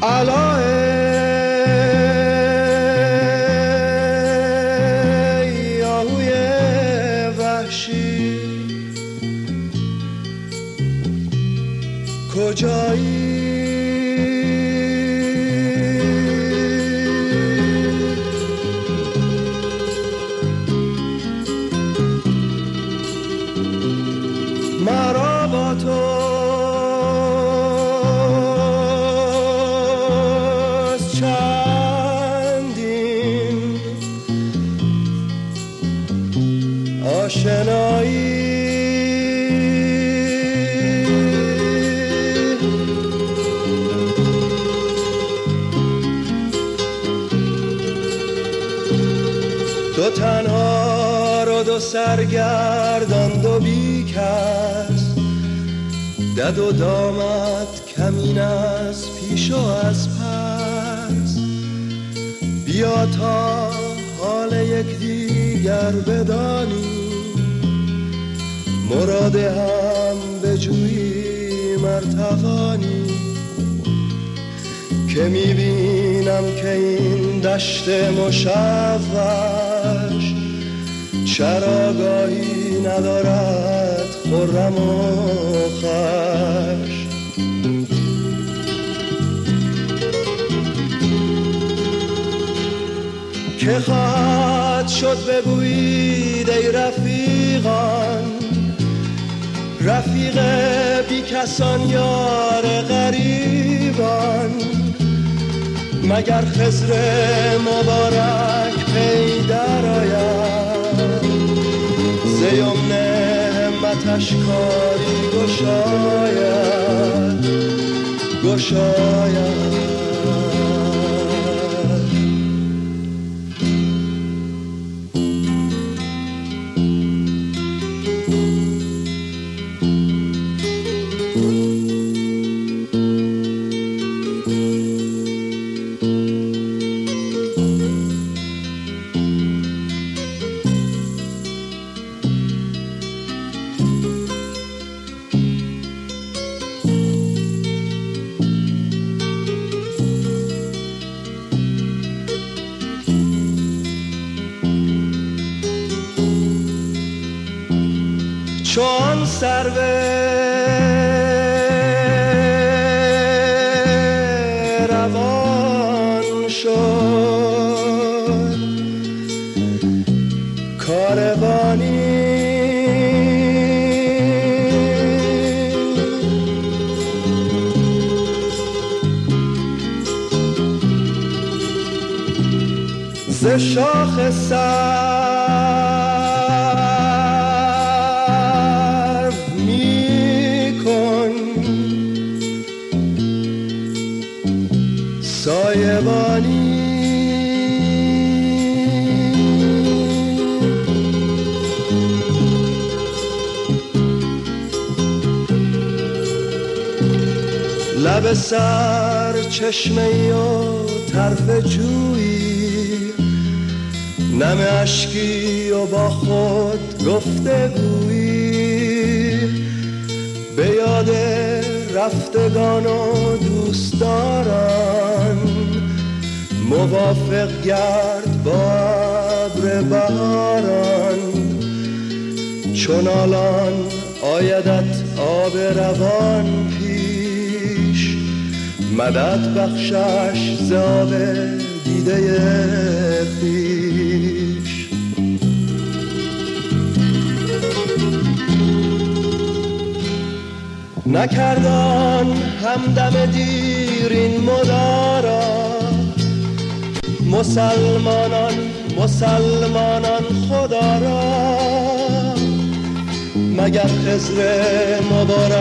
علای آهوی وحشی کجایی؟ مرا با توست چندین آشنایی، دو تنها رو دو سرگردان دو بیکس، دد و دامت کمین از پیش و از پس، بیا تا حال یک دیگر بدانی، مراد هم بجویی مرتقانی، که میبینم که این دشت مشوش چراگاهی ندارد خرم و خوش. که خواهد شد بگویید ای رفیقان، رفیق بی کسان یار غریبان، مگر خضر مبارک پی در آید، ز یمن همتش کاری گشاید گشاید. چون سرو روان شد کاروانی، ز شاخ سایبانی، لب سر چشمه‌ای و طرف جویی، نم اشکی و با خود گفتگویی، به یاد رفتگان و دوستداران، موافق گرد با ابر بهاران، چون الان آیدت آب روان پیش، مدد بخشش ز آب دیده خویش. نکردان همدم دیر این مدارا، مسلمانان خدا را، مگر خضر مبارک